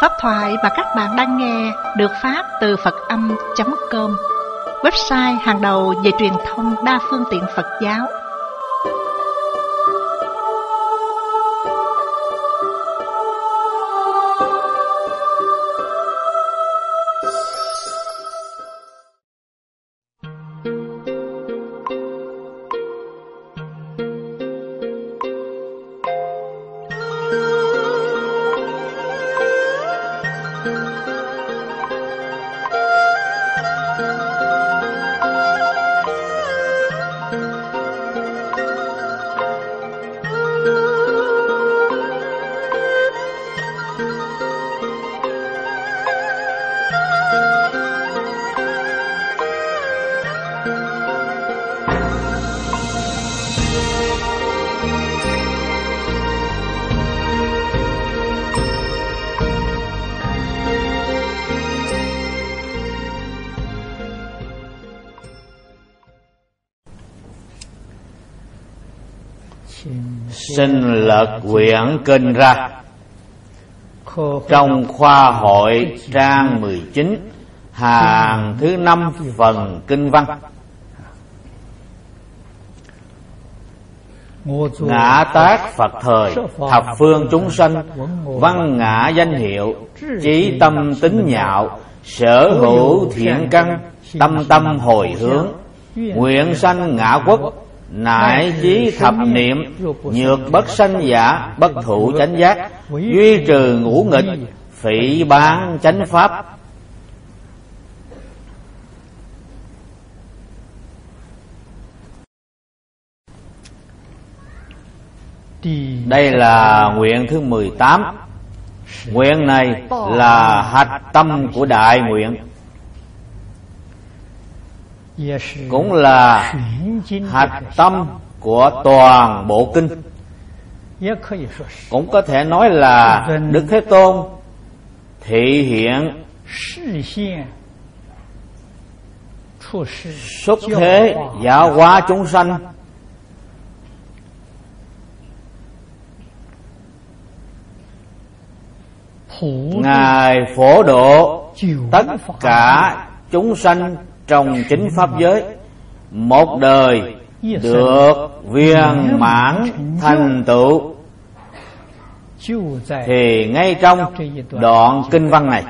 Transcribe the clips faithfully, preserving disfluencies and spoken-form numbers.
Pháp thoại mà các bạn đang nghe được phát từ Phật âm chấm com, website hàng đầu về truyền thông đa phương tiện Phật giáo. Xin lật quyển kinh ra. Trong khoa hội trang mười chín, hàng thứ năm phần kinh văn. Ngã tác Phật thời, thập phương chúng sanh, văn ngã danh hiệu, chí tâm tín nhạo, sở hữu thiện căn, tâm tâm hồi hướng, nguyện sanh ngã quốc, nại chí thập niệm, nhược bất sanh giả, bất thụ chánh giác, duy trừ ngũ nghịch, phỉ bán chánh pháp. Đây là nguyện thứ mười tám. Nguyện này là hạch tâm của đại nguyện, cũng là hạch tâm của toàn bộ kinh. Cũng có thể nói là Đức Thế Tôn thị hiện xuất thế giáo hóa chúng sanh, Ngài phổ độ tất cả chúng sanh trong chính pháp giới, một đời được viên mãn thành tựu. Thì ngay trong đoạn kinh văn này,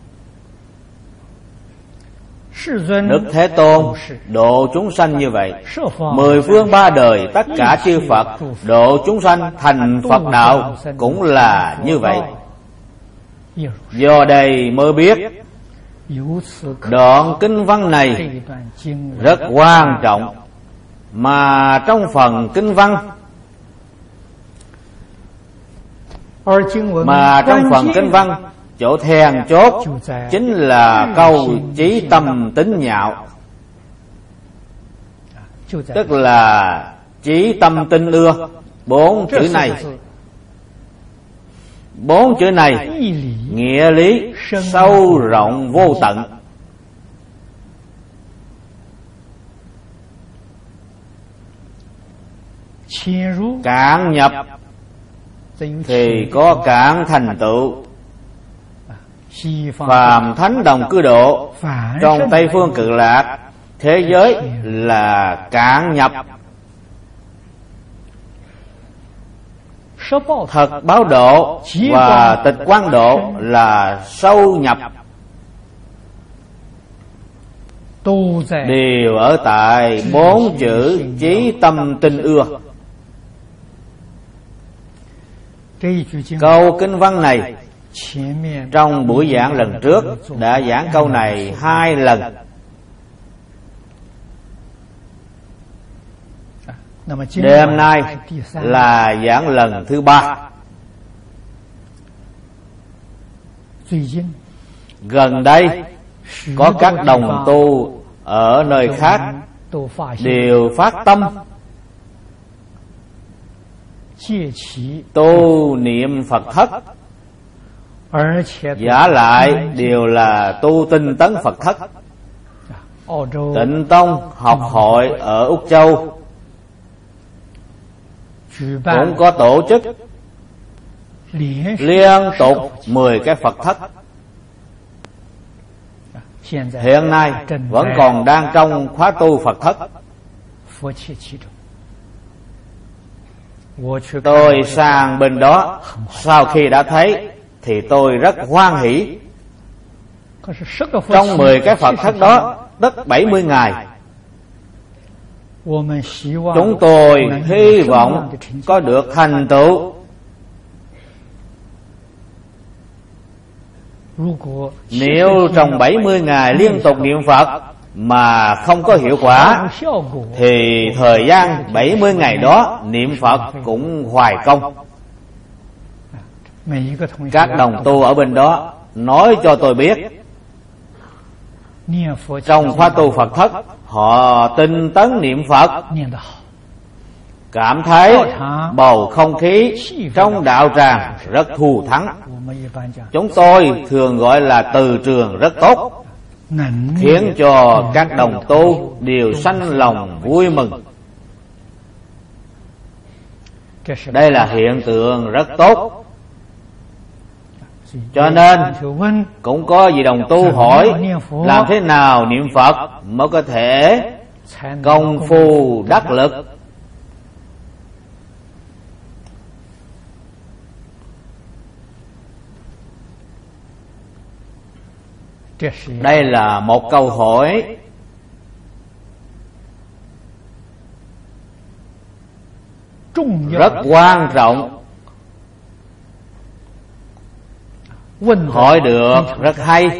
Đức Thế Tôn độ chúng sanh như vậy. Mười phương ba đời tất cả chư Phật độ chúng sanh thành Phật đạo cũng là như vậy. Do đây mới biết đoạn kinh văn này rất quan trọng, mà trong phần kinh văn mà trong phần kinh văn chỗ then chốt chính là câu chí tâm tín nhạo, tức là chí tâm tin ưa. Bốn chữ này Bốn chữ này nghĩa lý sâu rộng vô tận. Cạn nhập thì có cạn thành tựu. Phàm thánh đồng cư độ trong Tây phương Cực Lạc thế giới là cạn nhập. Thật báo độ và tịch quang độ là sâu nhập, đều ở tại bốn chữ chí tâm tin ưa. Câu kinh văn này trong buổi giảng lần trước đã giảng câu này hai lần. Đêm nay là giảng lần thứ ba. Gần đây có các đồng tu ở nơi khác đều phát tâm tu niệm Phật thất, giả lại đều là tu tinh tấn Phật thất. Tịnh Tông học hội ở Úc Châu cũng có tổ chức liên tục mười cái Phật thất. Hiện nay vẫn còn đang trong khóa tu Phật thất. Tôi sang bên đó, sau khi đã thấy thì tôi rất hoan hỷ. Trong mười cái Phật thất đó, tất bảy mươi ngày, chúng tôi hy vọng có được thành tựu. Nếu trong bảy mươi ngày liên tục niệm Phật mà không có hiệu quả, thì thời gian bảy mươi ngày đó niệm Phật cũng hoài công. Các đồng tu ở bên đó nói cho tôi biết, trong khóa tu Phật thất họ tinh tấn niệm Phật, cảm thấy bầu không khí trong đạo tràng rất thù thắng. Chúng tôi thường gọi là từ trường rất tốt, khiến cho các đồng tu đều sanh lòng vui mừng. Đây là hiện tượng rất tốt. Cho nên cũng có vị đồng tu hỏi, làm thế nào niệm Phật mới có thể công phu đắc lực? Đây là một câu hỏi rất quan trọng, hỏi được rất hay.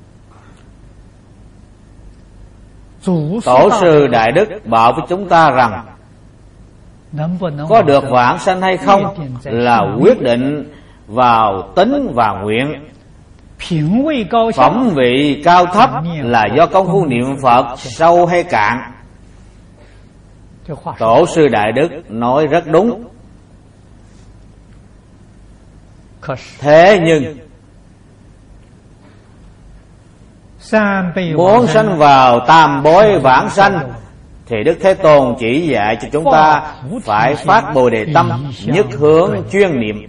Tổ sư Đại Đức bảo với chúng ta rằng có được vãng sanh hay không là quyết định vào tính và nguyện. Phẩm vị cao thấp là do công phu niệm Phật sâu hay cạn. Tổ sư Đại Đức nói rất đúng. Thế nhưng muốn sanh vào tam bối vãng sanh thì Đức Thế Tôn chỉ dạy cho chúng ta phải phát Bồ Đề tâm, nhất hướng chuyên niệm.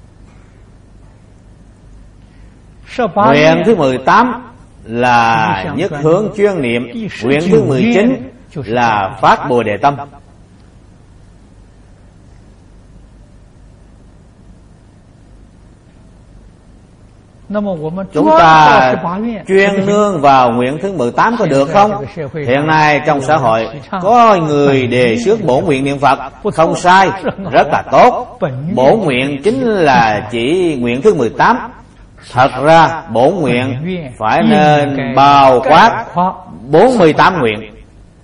Nguyện thứ mười tám là nhất hướng chuyên niệm, nguyện thứ mười chín là phát Bồ Đề tâm. Chúng ta chuyên nương vào nguyện thứ mười tám có được không? Hiện nay trong xã hội có người đề xướng bổn nguyện niệm Phật, không sai, rất là tốt. Bổn nguyện chính là chỉ nguyện thứ mười tám. Thật ra bổn nguyện phải nên bao quát bốn mươi tám nguyện,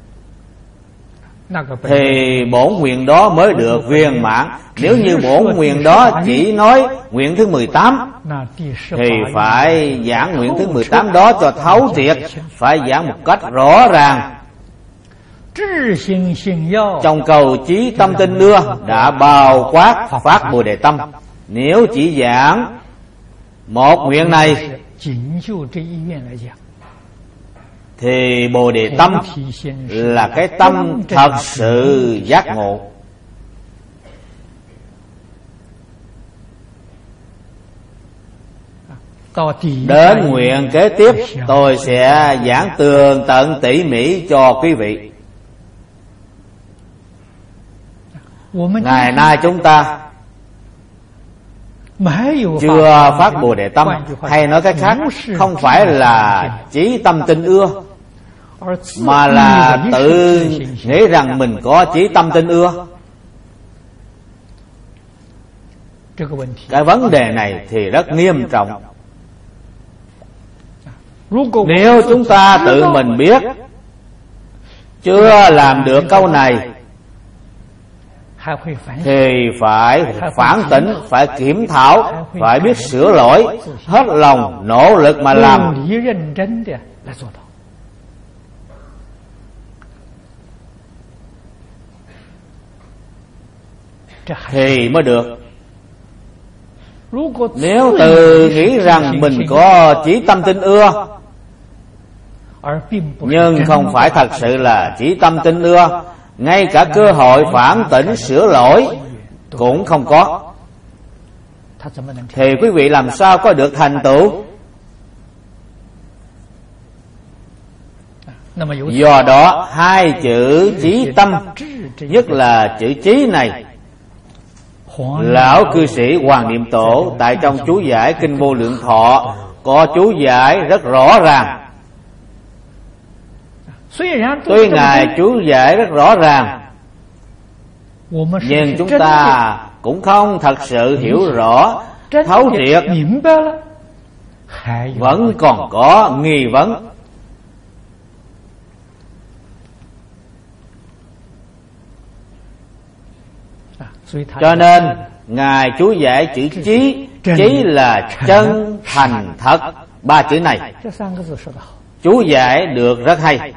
thì bổn nguyện đó mới được viên mãn. Nếu như bổn nguyện đó chỉ nói nguyện thứ mười tám, thì phải giảng nguyện thứ mười tám đó cho thấu triệt, phải giảng một cách rõ ràng. Trong câu chí tâm tinh đưa đã bao quát phát Bồ Đề tâm. Nếu chỉ giảng một nguyện này thì Bồ Đề tâm là cái tâm thật sự giác ngộ. Đến nguyện kế tiếp tôi sẽ giảng tường tận tỉ mỉ cho quý vị. Ngày nay chúng ta chưa phát Bồ Đề tâm, hay nói cách khác, không phải là chí tâm tinh ưa, mà là tự nghĩ rằng mình có chí tâm tinh ưa. Cái vấn đề này thì rất nghiêm trọng. Nếu chúng ta tự mình biết chưa làm được câu này thì phải phản tỉnh, phải kiểm thảo, phải biết sửa lỗi, hết lòng nỗ lực mà làm thì mới được. Nếu tự nghĩ rằng mình có chí tâm tinh ưa nhưng không phải thật sự là chí tâm tinh ưa, ngay cả cơ hội phản tỉnh sửa lỗi cũng không có, thì quý vị làm sao có được thành tựu? Do đó hai chữ chí tâm, nhất là chữ chí này, lão cư sĩ Hoàng Niệm Tổ tại trong chú giải Kinh Vô Lượng Thọ có chú giải rất rõ ràng. Tuy ngài chú giải rất rõ ràng, nhưng chúng ta cũng không thật sự hiểu rõ, thấu triệt, vẫn còn có nghi vấn. Cho nên ngài chú giải chữ chí, chí là chân thành thật, ba chữ này chú giải được rất hay.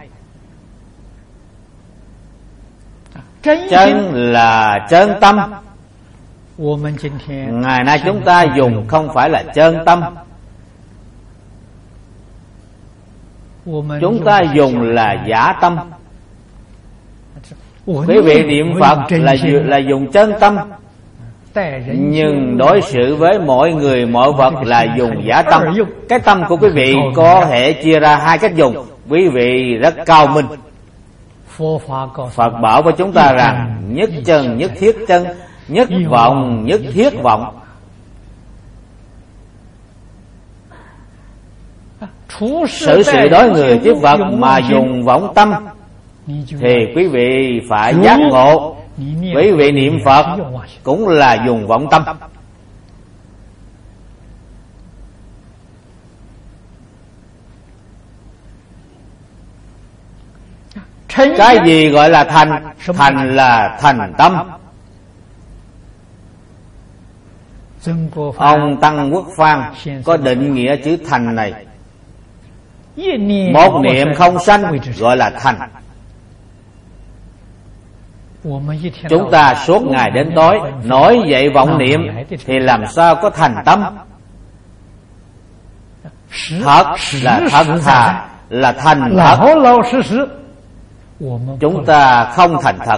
Chân là chân tâm. Ngày nay chúng ta dùng không phải là chân tâm, chúng ta dùng là giả tâm. Quý vị niệm Phật là là dùng chân tâm, nhưng đối xử với mọi người mọi vật là dùng giả tâm. Cái tâm của quý vị có thể chia ra hai cách dùng. Quý vị rất cao minh. Phật bảo với chúng ta rằng nhất chân nhất thiết chân, nhất vọng nhất thiết vọng. Xử sự đối người trước Phật mà dùng vọng tâm thì quý vị phải giác ngộ. Quý vị niệm Phật cũng là dùng vọng tâm. Cái gì gọi là thành? Thành là thành tâm. Ông Tăng Quốc Phan có định nghĩa chữ thành này: một niệm không sanh gọi là thành. Chúng ta suốt ngày đến tối nói dậy vọng niệm thì làm sao có thành tâm? Thật là thật thà, là thành thật. Chúng ta không thành thật.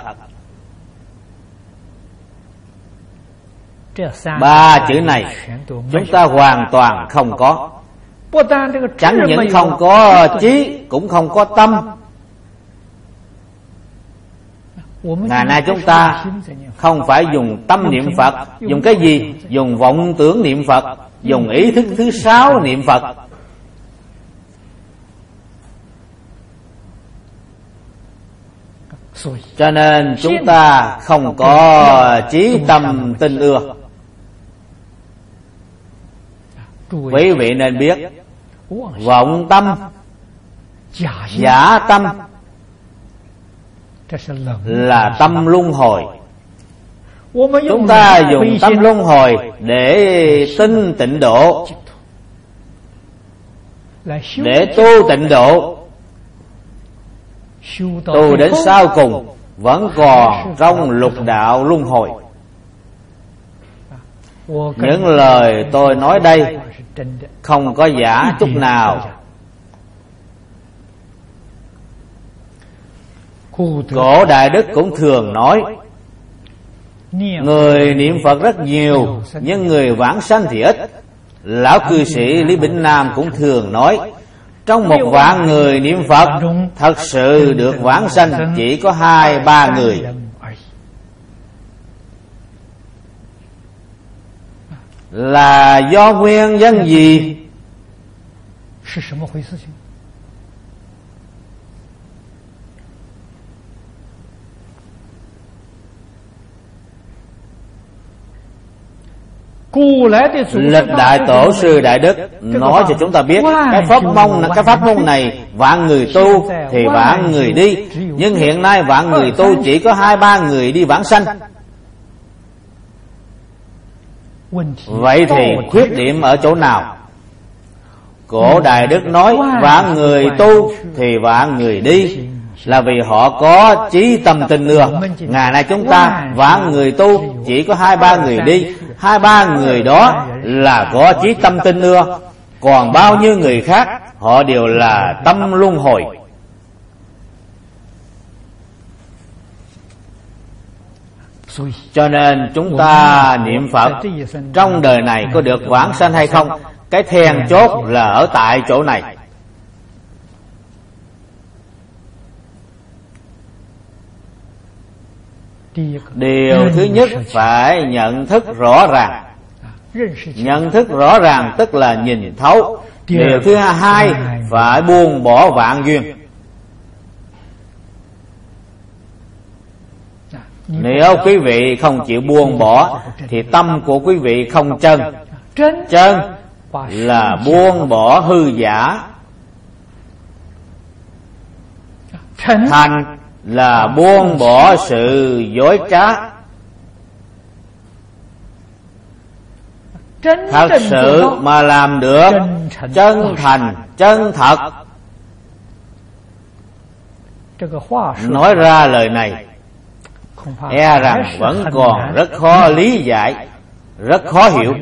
Ba chữ này chúng ta hoàn toàn không có. Chẳng những không có trí, cũng không có tâm. Ngày nay chúng ta không phải dùng tâm niệm Phật. Dùng cái gì? Dùng vọng tưởng niệm Phật, dùng ý thức thứ sáu niệm Phật. Cho nên chúng ta không có chí tâm tin ưa. Quý vị nên biết, vọng tâm, giả tâm là tâm luân hồi. Chúng ta dùng tâm luân hồi để tin tịnh độ, để tu tịnh độ, tu đến sau cùng vẫn còn trong lục đạo luân hồi. Những lời tôi nói đây không có giả chút nào. Cổ Đại Đức cũng thường nói, người niệm Phật rất nhiều, nhưng người vãng sanh thì ít. Lão cư sĩ Lý Bỉnh Nam cũng thường nói, trong một vạn người niệm Phật, thật sự được vãng sanh chỉ có hai ba người. Là do nguyên nhân gì? Lịch Đại Tổ sư Đại Đức nói cho chúng ta biết, cái pháp môn cái pháp môn này vạn người tu thì vạn người đi, nhưng hiện nay vạn người tu chỉ có hai ba người đi vãng sanh. Vậy thì khuyết điểm ở chỗ nào? Cổ Đại Đức nói vạn người tu thì vạn người đi, là vì họ có chí tâm tin ưa. Ngày nay chúng ta vạn người tu chỉ có hai ba người đi, hai ba người đó là có chí tâm tin ưa, còn bao nhiêu người khác họ đều là tâm luân hồi. Cho nên chúng ta niệm Phật trong đời này có được vãng sanh hay không, cái then chốt là ở tại chỗ này. Điều thứ nhất phải nhận thức rõ ràng. Nhận thức rõ ràng tức là nhìn thấu. Điều thứ hai phải buông bỏ vạn duyên. Nếu quý vị không chịu buông bỏ thì tâm của quý vị không chân. Chân là buông bỏ hư giả. Thành là buông bỏ sự dối trá. Thật sự mà làm được chân thành, chân thật. Nói ra lời này e rằng vẫn còn rất khó lý giải, rất khó hiểu.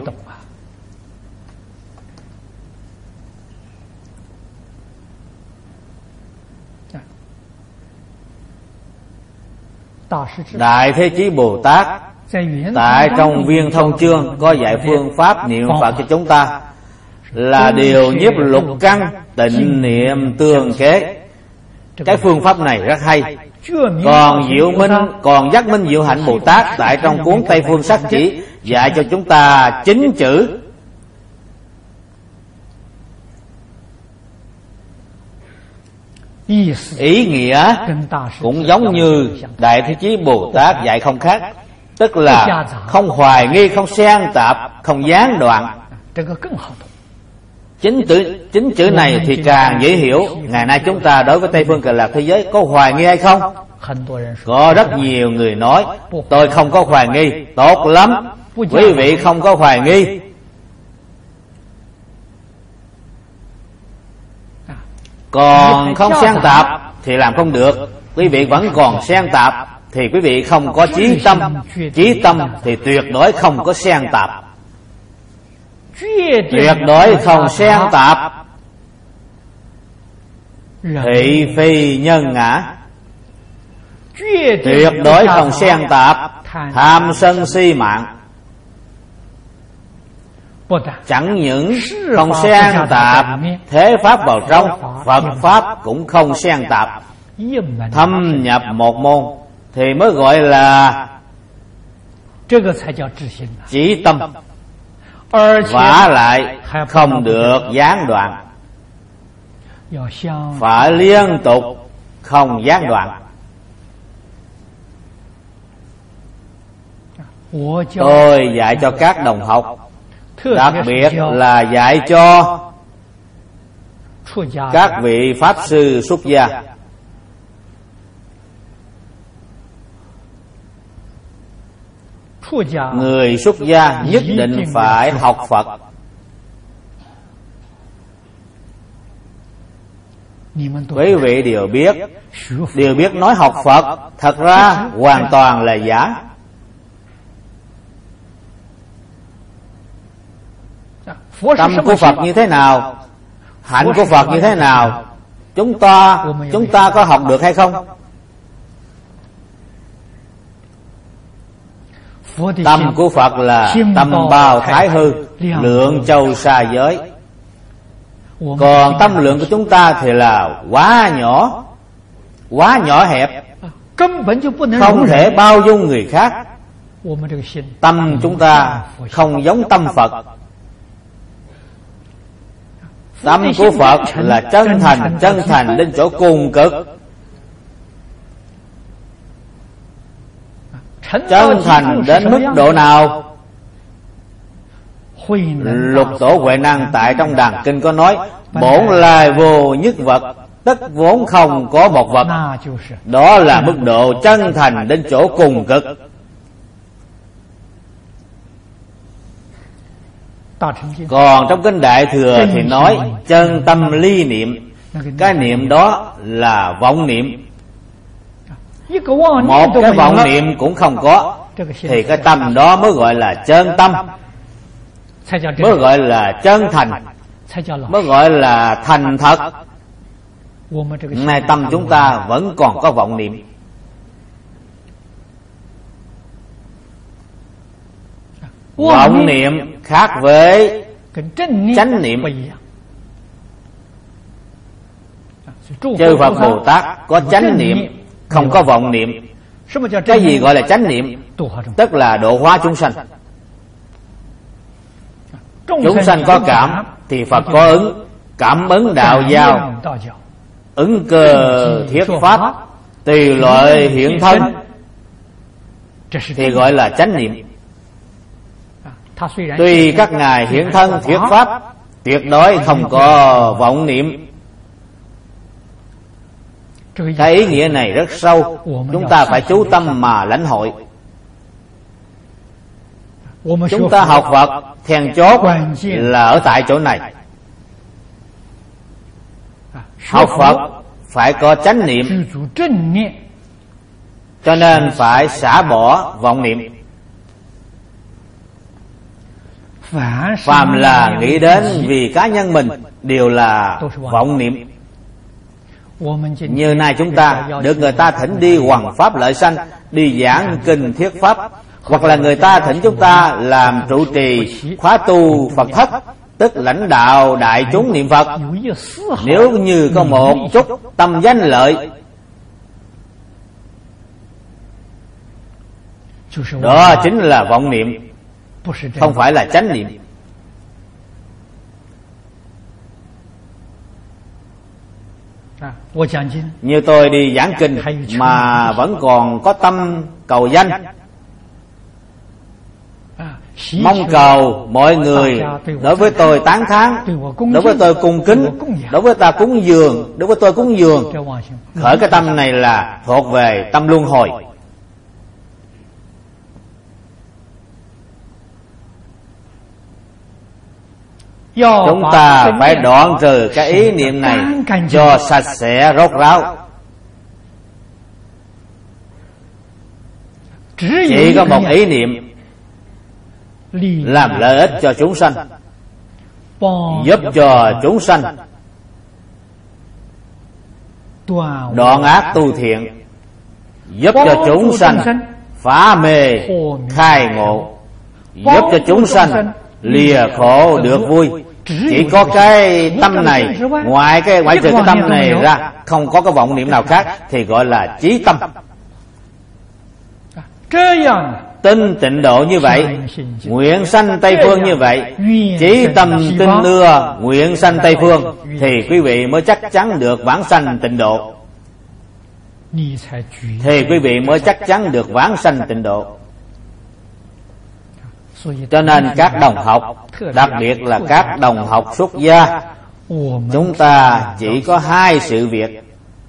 Đại Thế Chí Bồ Tát tại trong Viên Thông Chương có dạy phương pháp niệm Phật cho chúng ta là điều nhiếp lục căn, tịnh niệm tương kế. Cái phương pháp này rất hay. Còn Diệu Minh, còn Giác Minh Diệu Hạnh Bồ Tát tại trong cuốn Tây Phương Sắc Chỉ dạy cho chúng ta chín chữ. Ý nghĩa cũng giống như Đại Thế Chí Bồ Tát dạy không khác, tức là không hoài nghi, không xen tạp, không gián đoạn. Chính chữ, chính chữ này thì càng dễ hiểu. Ngày nay chúng ta đối với Tây Phương Cực Lạc thế giới có hoài nghi hay không? Có rất nhiều người nói tôi không có hoài nghi. Tốt lắm, quý vị không có hoài nghi. Còn không xen tạp thì làm không được. Quý vị vẫn còn xen tạp thì quý vị không có chí tâm. Chí tâm thì tuyệt đối không có xen tạp. Tuyệt đối không xen tạp. Thị phi nhân ngã. Tuyệt đối không xen tạp tham sân si mạng. Chẳng những không xen tạp thế pháp vào trong, Phật pháp cũng không xen tạp. Thâm nhập một môn thì mới gọi là chí tâm. Vả lại không được gián đoạn, phải liên tục không gián đoạn. Tôi dạy cho các đồng học, đặc biệt là dạy cho các vị Pháp Sư xuất gia. Người xuất gia nhất định phải học Phật. Quý vị đều biết, đều biết nói học Phật, thật ra hoàn toàn là giả. Tâm của Phật như thế nào, hạnh của Phật như thế nào, chúng ta chúng ta có học được hay không? Tâm của Phật là tâm bao thái hư, lượng châu xa giới. Còn tâm lượng của chúng ta thì là quá nhỏ, quá nhỏ hẹp, không thể bao dung người khác. Tâm chúng ta không giống tâm Phật. Tâm của Phật là chân thành, chân thành đến chỗ cùng cực. Chân thành đến mức độ nào? Lục Tổ Huệ Năng tại trong Đàn Kinh có nói, bổn lai vô nhất vật, tất vốn không có một vật. Đó là mức độ chân thành đến chỗ cùng cực. Còn trong Kinh Đại Thừa thì nói chân tâm ly niệm. Cái niệm đó là vọng niệm. Một cái vọng niệm cũng không có thì cái tâm đó mới gọi là chân tâm, mới gọi là chân thành, mới gọi là thành thật. Nay tâm chúng ta vẫn còn có vọng niệm. Vọng niệm khác với chánh niệm. Chư Phật Bồ Tát có chánh niệm, không có vọng niệm. Cái gì gọi là chánh niệm? Tức là độ hóa chúng sanh. Chúng sanh có cảm thì Phật có ứng. Cảm ứng đạo giao, ứng cơ thiết pháp, tùy loại hiện thân, thì gọi là chánh niệm. Tuy các ngài hiện thân thiết pháp, tuyệt đối không có vọng niệm. Cái ý nghĩa này rất sâu, chúng ta phải chú tâm mà lãnh hội. Chúng ta học Phật then chốt là ở tại chỗ này. Học Phật phải có chánh niệm, cho nên phải xả bỏ vọng niệm. Phàm là nghĩ đến vì cá nhân mình đều là vọng niệm. Như nay chúng ta được người ta thỉnh đi hoằng pháp lợi sanh, đi giảng kinh thuyết pháp, hoặc là người ta thỉnh chúng ta làm trụ trì khóa tu Phật thất, tức lãnh đạo đại chúng niệm Phật. Nếu như có một chút tâm danh lợi, đó chính là vọng niệm, không phải là chánh niệm. Như tôi đi giảng kinh mà vẫn còn có tâm cầu danh, mong cầu mọi người đối với tôi tán thán, đối với tôi cung kính, đối với ta cúng dường, đối với tôi cúng dường. Khởi cái tâm này là thuộc về tâm luân hồi. Chúng ta phải đoạn trừ cái ý niệm này cho sạch sẽ rốt ráo. Chỉ có một ý niệm làm lợi ích cho chúng sanh, giúp cho chúng sanh đoạn ác tu thiện, giúp cho chúng sanh phá mê khai ngộ, giúp cho chúng sanh lìa khổ được vui. Chỉ có cái tâm này, ngoài cái ngoại trừ cái tâm này ra, không có cái vọng niệm nào khác, thì gọi là chí tâm. Tinh tịnh độ như vậy, nguyện sanh Tây Phương như vậy, chí tâm tinh ưa nguyện sanh Tây Phương, thì quý vị mới chắc chắn được vãng sanh tịnh độ. Thì quý vị mới chắc chắn được vãng sanh tịnh độ. Cho nên các đồng học, đặc biệt là các đồng học xuất gia, chúng ta chỉ có hai sự việc.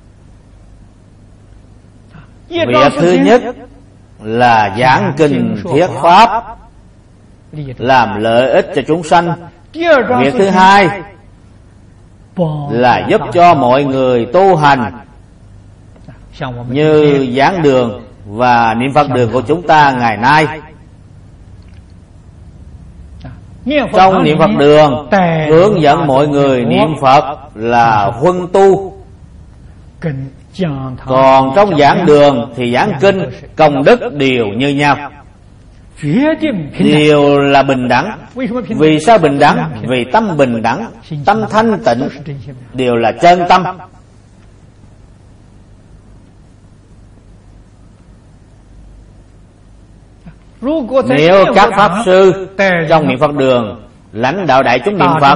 Việc thứ nhất là giảng kinh thuyết pháp, làm lợi ích cho chúng sanh. Việc thứ hai là giúp cho mọi người tu hành, như giảng đường và niệm Phật đường của chúng ta ngày nay. Trong niệm Phật đường hướng dẫn mọi người niệm Phật là huân tu, còn trong giảng đường thì giảng kinh công đức đều như nhau, đều là bình đẳng. Vì sao bình đẳng? Vì tâm bình đẳng, tâm thanh tịnh, đều là chân tâm. Nếu các pháp sư trong niệm Phật đường lãnh đạo đại chúng niệm Phật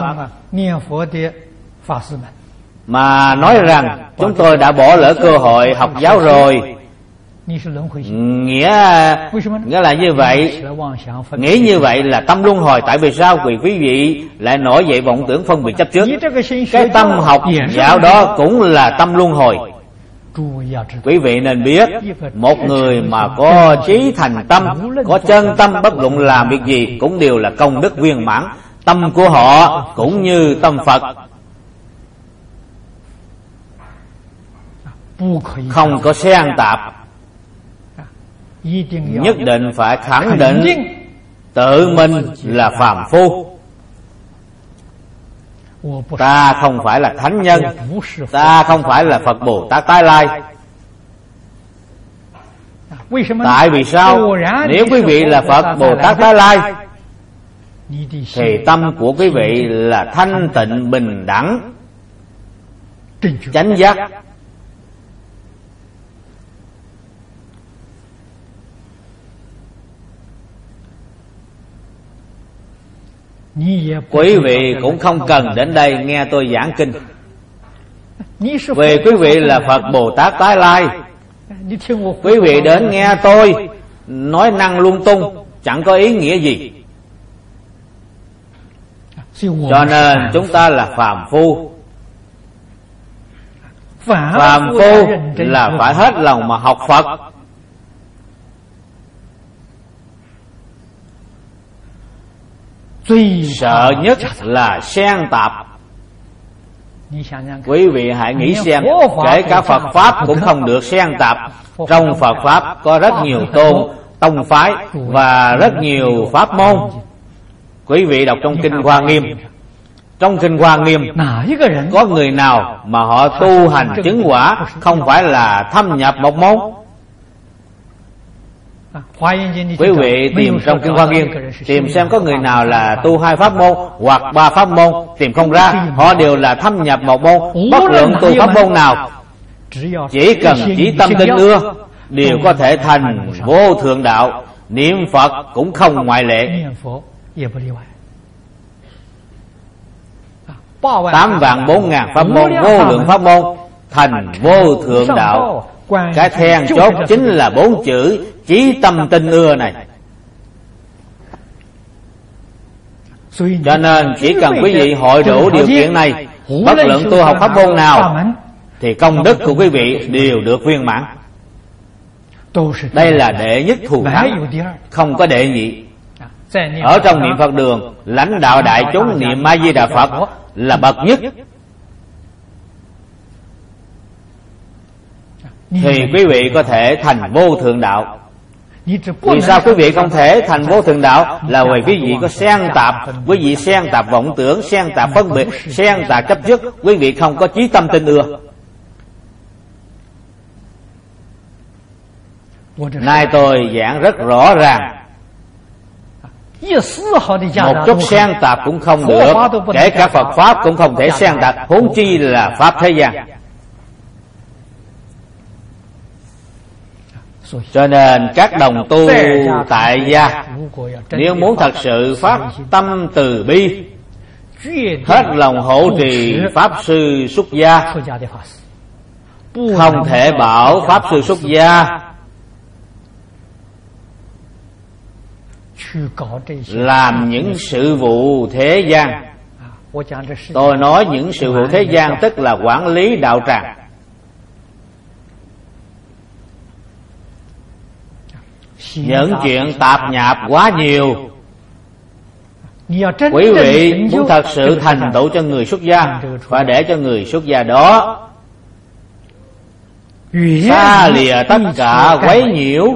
mà nói rằng chúng tôi đã bỏ lỡ cơ hội học giáo rồi, nghĩa nghĩa là như vậy, nghĩ như vậy là tâm luân hồi. Tại vì sao? Vì quý vị lại nổi dậy vọng tưởng phân biệt chấp trước. Cái tâm học giáo đó cũng là tâm luân hồi. Quý vị nên biết, một người mà có chí thành tâm, có chân tâm, bất luận làm việc gì cũng đều là công đức viên mãn. Tâm của họ cũng như tâm Phật, không có xen tạp. Nhất định phải khẳng định tự mình là phàm phu. Ta không phải là thánh nhân, ta không phải là Phật Bồ Tát Tái Lai. Tại vì sao? Nếu quý vị là Phật Bồ Tát Tái Lai thì tâm của quý vị là thanh tịnh bình đẳng, chánh giác. Quý vị cũng không cần đến đây nghe tôi giảng kinh, vì quý vị là Phật Bồ Tát tái lai. Quý vị đến nghe tôi nói năng lung tung chẳng có ý nghĩa gì. Cho nên chúng ta là phàm phu. Phàm phu là phải hết lòng mà học Phật. Sợ nhất là xen tạp. Quý vị hãy nghĩ xem, kể cả Phật Pháp cũng không được xen tạp. Trong Phật Pháp có rất nhiều tôn, tông phái và rất nhiều pháp môn. Quý vị đọc trong Kinh Hoa Nghiêm, trong Kinh Hoa Nghiêm có người nào mà họ tu hành chứng quả không phải là thâm nhập một môn? Quý vị tìm trong Kinh Hoa Nghiêm, tìm xem có người nào là tu hai pháp môn hoặc ba pháp môn, tìm không ra. Họ đều là thâm nhập một môn. Bất luận tu pháp môn nào, chỉ cần chí tâm tin ưa, đều có thể thành vô thượng đạo. Niệm Phật cũng không ngoại lệ. Tám vạn bốn ngàn pháp môn, vô lượng pháp môn, thành vô thượng đạo. Cái then chốt chính là bốn chữ chí tâm tin ưa này. Cho nên chỉ cần quý vị hội đủ điều kiện này, bất luận tu học pháp môn nào, thì công đức của quý vị đều được viên mãn. Đây là đệ nhất thù thắng, không có đệ nhị. Ở trong niệm Phật đường, lãnh đạo đại chúng niệm A Di Đà Phật là bậc nhất. Thì quý vị có thể thành vô thượng đạo. Vì sao quý vị không thể thành vô thượng đạo? Là vì quý vị có xen tạp. Quý vị xen tạp vọng tưởng, xen tạp phân biệt, xen tạp chấp trước. Quý vị không có chí tâm tin ưa. Nay tôi giảng rất rõ ràng, một chút xen tạp cũng không được. Kể cả Phật Pháp cũng không thể xen tạp, huống chi là Pháp thế gian. Cho nên các đồng tu tại gia, nếu muốn thật sự phát tâm từ bi, hết lòng hộ trì Pháp sư xuất gia, không thể bảo Pháp sư xuất gia làm những sự vụ thế gian. Tôi nói những sự vụ thế gian tức là quản lý đạo tràng. Những chuyện tạp nhạp quá nhiều. Quý vị muốn thật sự thành tựu cho người xuất gia, phải để cho người xuất gia đó xa lìa tất cả quấy nhiễu.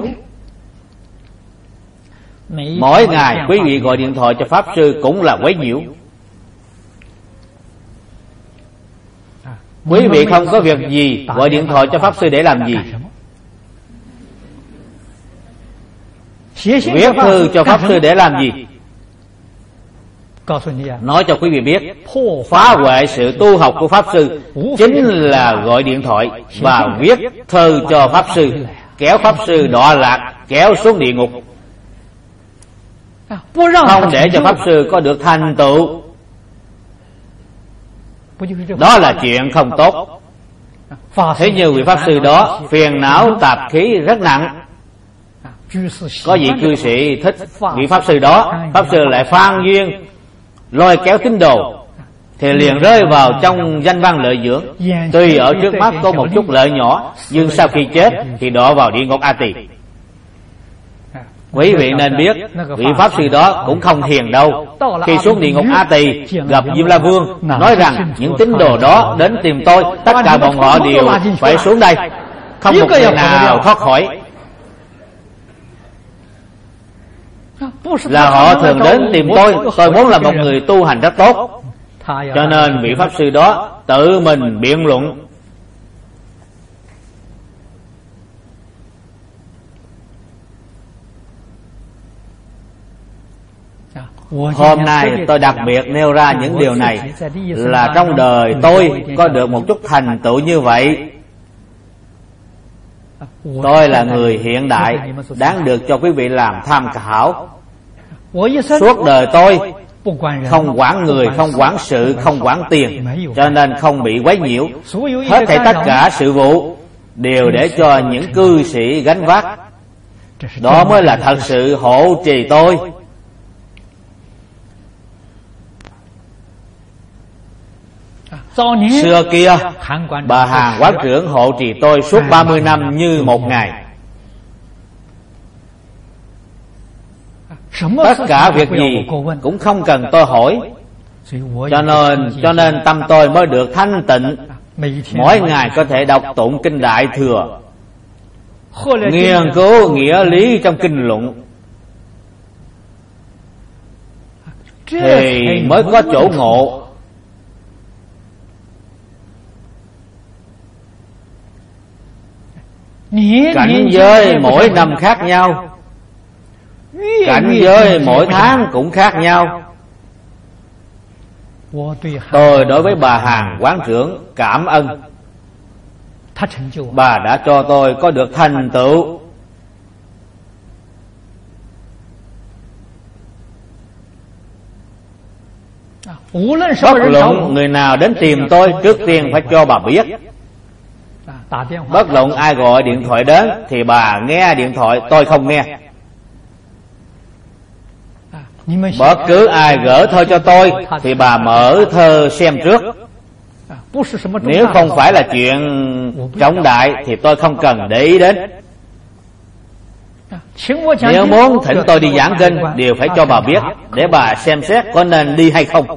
Mỗi ngày quý vị gọi điện thoại cho Pháp sư cũng là quấy nhiễu. Quý vị không có việc gì gọi điện thoại cho Pháp sư để làm gì? Viết thư cho Pháp sư để làm gì? Nói cho quý vị biết, phá hoại sự tu học của Pháp sư chính là gọi điện thoại và viết thư cho Pháp sư, kéo Pháp sư đọa lạc, kéo xuống địa ngục, không để cho Pháp sư có được thành tựu. Đó là chuyện không tốt. Thế như vị Pháp sư đó phiền não tạp khí rất nặng. Có vị cư sĩ thích vị Pháp sư đó, Pháp sư lại phan duyên lôi kéo tín đồ, thì liền rơi vào trong danh văn lợi dưỡng. Tuy ở trước mắt có một chút lợi nhỏ, nhưng sau khi chết thì đọa vào địa ngục A Tỳ. Quý vị nên biết, vị Pháp sư đó cũng không thiền đâu. Khi xuống địa ngục A Tỳ gặp Diêm La Vương, nói rằng những tín đồ đó đến tìm tôi, tất cả bọn họ đều phải xuống đây, không một người nào thoát khỏi. Là họ thường đến tìm tôi, tôi muốn là một người tu hành rất tốt. Cho nên vị Pháp sư đó tự mình biện luận. Hôm nay tôi đặc biệt nêu ra những điều này là trong đời tôi có được một chút thành tựu như vậy. Tôi là người hiện đại, đáng được cho quý vị làm tham khảo. Suốt đời tôi không quản người, không quản sự, không quản tiền, cho nên không bị quấy nhiễu. Hết thảy tất cả sự vụ đều để cho những cư sĩ gánh vác. Đó mới là thật sự hộ trì tôi. Xưa kia, bà Hàn quán trưởng hộ trì tôi suốt ba mươi năm như một ngày. Tất cả việc gì cũng không cần tôi hỏi. Cho nên cho nên tâm tôi mới được thanh tịnh. Mỗi ngày có thể đọc tụng kinh Đại Thừa, nghiên cứu nghĩa lý trong kinh luận, thì mới có chỗ ngộ. Cảnh giới mỗi năm khác nhau, cảnh giới mỗi tháng cũng khác nhau. Tôi đối với bà Hàn quán trưởng cảm ơn. Bà đã cho tôi có được thành tựu. Bất luận người nào đến tìm tôi, trước tiên phải cho bà biết. Bất luận ai gọi điện thoại đến thì bà nghe điện thoại, tôi không nghe. Bất cứ ai gửi thơ cho tôi thì bà mở thơ xem trước. Nếu không phải là chuyện trọng đại thì tôi không cần để ý đến. Nếu muốn thỉnh tôi đi giảng kinh, đều phải cho bà biết, để bà xem xét có nên đi hay không.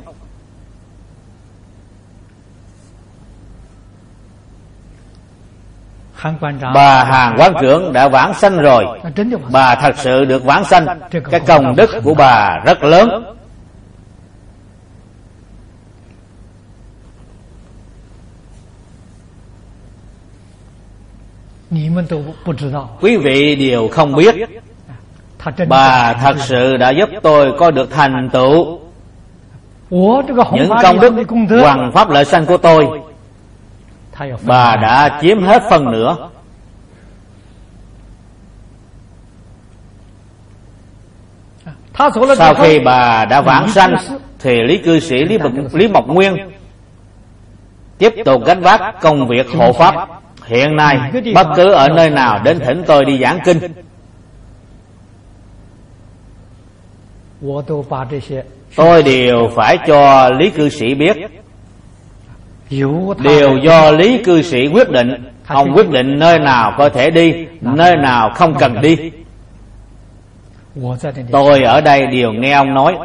Bà Hàn quán trưởng đã vãng sanh rồi. Bà thật sự được vãng sanh. Cái công đức của bà rất lớn. Quý vị đều không biết, bà thật sự đã giúp tôi có được thành tựu. Những công đức hoằng pháp lợi sanh của tôi, bà đã chiếm hết phần nữa. Sau khi bà đã vãng sanh thì Lý cư sĩ Lý, Lý Mộc Nguyên tiếp tục gánh vác công việc hộ pháp. Hiện nay bất cứ ở nơi nào đến thỉnh tôi đi giảng kinh, tôi đều phải cho Lý cư sĩ biết. Đều do Lý cư sĩ quyết định. Ông quyết định nơi nào có thể đi, nơi nào không cần đi. Tôi ở đây đều nghe ông nói.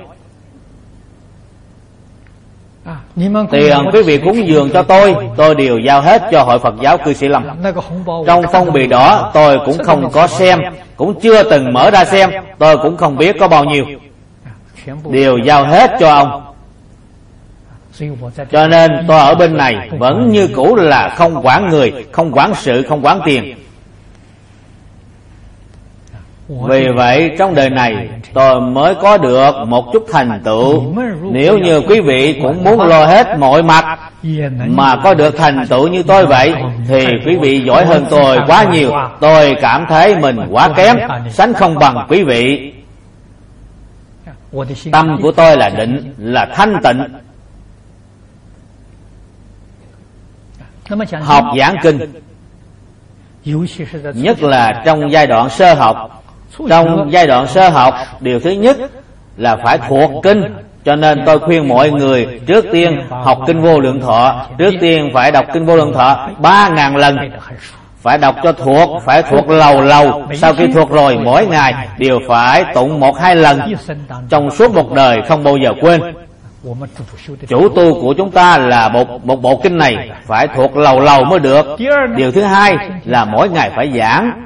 Tiền quý vị cúng dường cho tôi, tôi đều giao hết cho Hội Phật giáo Cư Sĩ Lâm. Trong phong bì đó tôi cũng không có xem, cũng chưa từng mở ra xem, tôi cũng không biết có bao nhiêu. Đều giao hết cho ông. Cho nên tôi ở bên này vẫn như cũ là không quản người, không quản sự, không quản tiền. Vì vậy trong đời này tôi mới có được một chút thành tựu. Nếu như quý vị cũng muốn lo hết mọi mặt mà có được thành tựu như tôi vậy, thì quý vị giỏi hơn tôi quá nhiều. Tôi cảm thấy mình quá kém, sánh không bằng quý vị. Tâm của tôi là định, là thanh tịnh. Học giảng kinh, nhất là trong giai đoạn sơ học. Trong giai đoạn sơ học, điều thứ nhất là phải thuộc kinh. Cho nên tôi khuyên mọi người trước tiên học kinh Vô Lượng Thọ. Trước tiên phải đọc kinh Vô Lượng Thọ ba ngàn lần. Phải đọc cho thuộc, phải thuộc lầu lầu. Sau khi thuộc rồi, mỗi ngày đều phải tụng một hai lần. Trong suốt một đời không bao giờ quên. Chủ tu của chúng ta là một, một bộ kinh này phải thuộc lầu lầu mới được. Điều thứ hai là mỗi ngày phải giảng.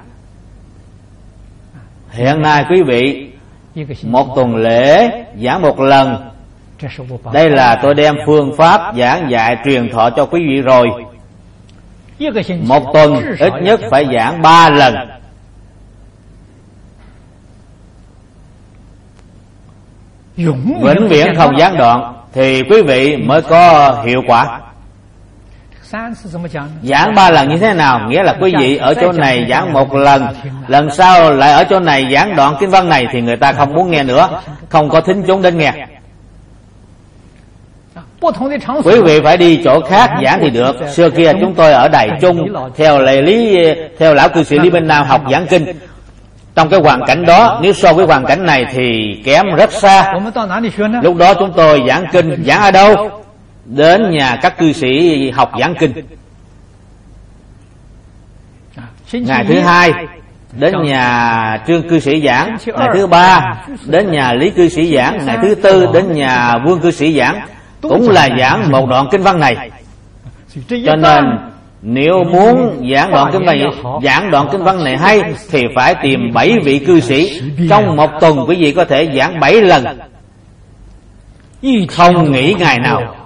Hiện nay quý vị một tuần lễ giảng một lần. Đây là tôi đem phương pháp giảng dạy truyền thọ cho quý vị rồi. Một tuần ít nhất phải giảng ba lần. vĩnh viễn không gián đoạn, thì quý vị mới có hiệu quả. Giảng ba lần như thế nào? Nghĩa là quý vị ở chỗ này giảng một lần, lần sau lại ở chỗ này giảng đoạn kinh văn này, thì người ta không muốn nghe nữa, không có thính chúng đến nghe. Quý vị phải đi chỗ khác giảng thì được. Xưa kia chúng tôi ở Đài Trung theo lệ lý theo lão cư sĩ Lý Minh Nam học giảng kinh. Trong cái hoàn cảnh đó, nếu so với hoàn cảnh này thì kém rất xa. Lúc đó chúng tôi giảng kinh, giảng ở đâu? Đến nhà các cư sĩ học giảng kinh. Ngày thứ hai đến nhà Trương cư sĩ giảng, ngày thứ ba đến nhà Lý cư sĩ giảng, ngày thứ tư đến nhà Vương cư sĩ giảng, cũng là giảng một đoạn kinh văn này. Cho nên nếu muốn giảng đoạn kinh văn này, giảng đoạn kinh văn này hay, thì phải tìm bảy vị cư sĩ. Trong một tuần quý vị có thể giảng bảy lần, không nghỉ ngày nào.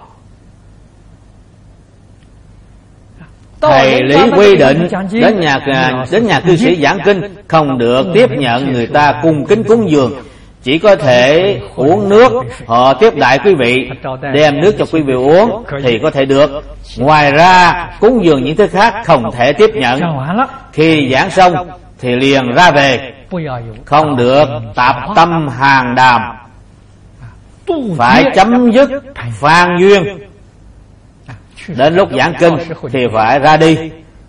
Thầy Lý quy định đến nhà đến nhà cư sĩ giảng kinh không được tiếp nhận người ta cung kính cúng dường, chỉ có thể uống nước. Họ tiếp đại quý vị, đem nước cho quý vị uống thì có thể được. Ngoài ra cúng dường những thứ khác không thể tiếp nhận. Khi giảng xong thì liền ra về, không được tạp tâm hàng đàm, phải chấm dứt phan duyên. Đến lúc giảng kinh thì phải ra đi.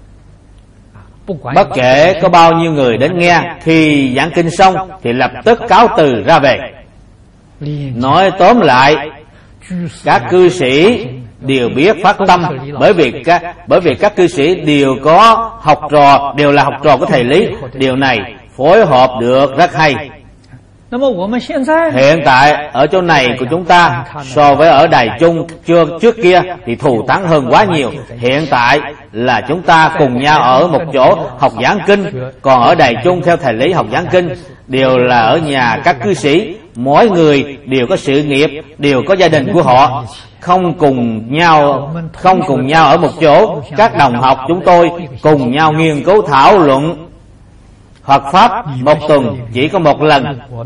Bất kể có bao nhiêu người đến nghe, khi giảng kinh xong thì lập tức cáo từ ra về. Nói tóm lại, các cư sĩ đều biết phát tâm, bởi vì các, bởi vì các cư sĩ đều có học trò, đều là học trò của thầy Lý. Điều này phối hợp được rất hay. Hiện tại ở chỗ này của chúng ta so với ở Đài Trung trước, trước kia thì thù thắng hơn quá nhiều. Hiện tại là chúng ta cùng nhau ở một chỗ học giảng kinh. Còn ở Đài Trung theo thầy Lý học giảng kinh đều là ở nhà các cư sĩ. Mỗi người đều có sự nghiệp, đều có gia đình của họ, không cùng nhau không cùng nhau ở một chỗ. Các đồng học chúng tôi cùng nhau nghiên cứu thảo luận Phật Pháp, một tuần chỉ có một lần.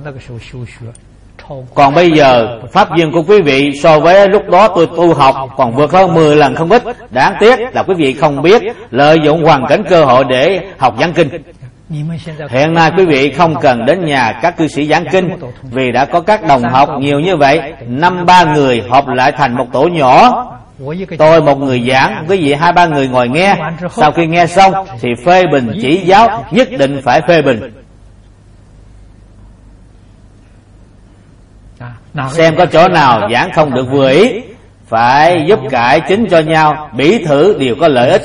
Còn bây giờ Pháp duyên của quý vị so với lúc đó tôi tu học còn vượt hơn mười lần không ít. Đáng tiếc là quý vị không biết lợi dụng hoàn cảnh cơ hội để học giảng kinh. Hiện nay quý vị không cần đến nhà các cư sĩ giảng kinh, vì đã có các đồng học nhiều như vậy, năm ba người họp lại thành một tổ nhỏ. Tôi một người giảng, quý vị hai ba người ngồi nghe. Sau khi nghe xong thì phê bình chỉ giáo, nhất định phải phê bình. Xem có chỗ nào giảng không được vừa ý, phải giúp cải chính cho nhau, bỉ thử đều có lợi ích.